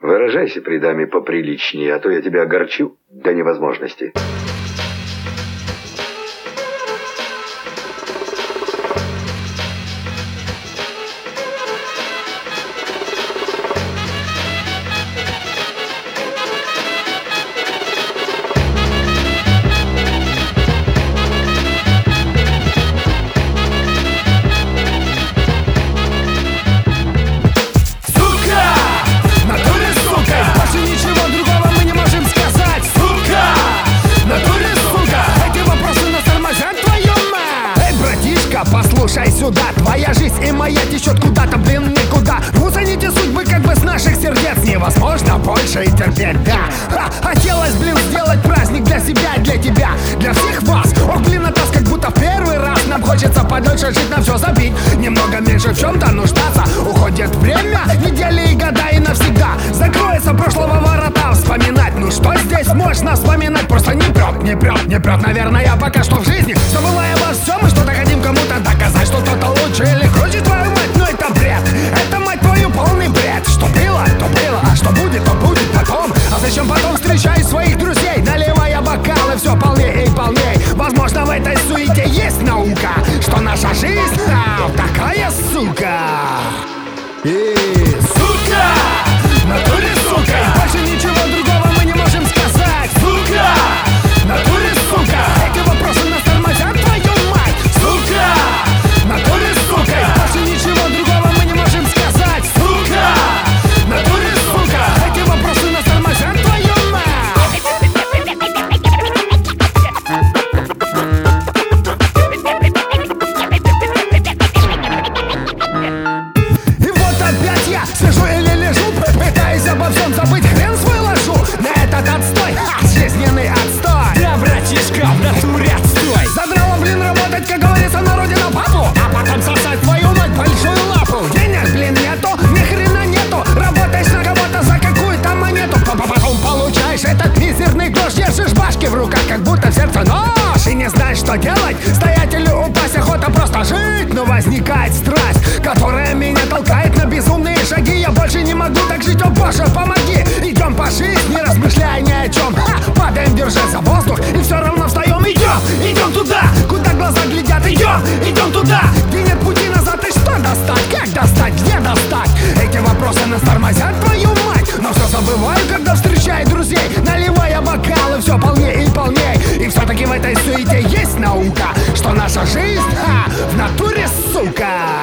Выражайся при даме поприличнее, а то я тебя огорчу до невозможности. Послушай сюда, твоя жизнь и моя течет куда-то, блин, никуда. Мусоните судьбы как бы с наших сердец. Невозможно больше и терпеть, да. Хотелось, блин, сделать праздник для себя и для тебя, для всех вас. Ох, блин, это как будто в первый раз. Нам хочется подольше жить, на все забить, немного меньше в чем-то нуждаться. Уходит время, недели и года, и навсегда закроется прошлого ворота. Вспоминать, ну что здесь можно вспоминать? Просто не прет, не прет, не прет. Наверное, пока что в жизни забывая обо всем, мы что-то хотим кому-то доказать, что кто-то лучше или круче, твою мать, но это бред. Это, мать твою, полный бред. Что было, то было, а что будет, то будет потом. А зачем потом встречать своих друзей, наливая бокалы все полнее и полнее? Возможно, в этой суете есть наука, что наша жизнь такая сука. И сука, в натуре сука. Больше ничего другого мы не можем сказать. Сука, в натуре сука. Эти вопросы нас тормозят, твою мать. Сука, в натуре сука. Больше ничего другого мы не можем сказать. Сука, в натуре сука. Эти вопросы нас тормозят, твою мать. И вот опять я сижу или лежу, пытаясь обо всем забыть, хрен свой ложу на этот отстой, жизненный отстой. Да, братишка, в натуре отстой. Задрало, блин, работать, как говорится, на родину папу, а потом сосать твою мать большую лапу. Денег, блин, нету, ни хрена нету. Работаешь на кого-то за какую-то монету, потом получаешь этот мизерный грош. Держишь башки в руках, как будто в сердце нож, и не знаешь, что делать. Стоять или упасть, охота просто жить. Но возникает страсть, которая меня толкает на безумные шаги. Я больше не могу так жить, о боже, помоги. Идем по жизни, не размышляя ни о чем. Падаем, держась за воздух, и все равно встаем. Идем туда, куда глаза глядят. Идем туда, где нет пути назад. И что достать, как достать, где достать? Эти вопросы нас тормозят, твою мать. Но все забываю, когда встречаю друзей, наливая бокалы все полнее и полнее. И все-таки в этой суете есть наука, что наша жизнь в натуре сука.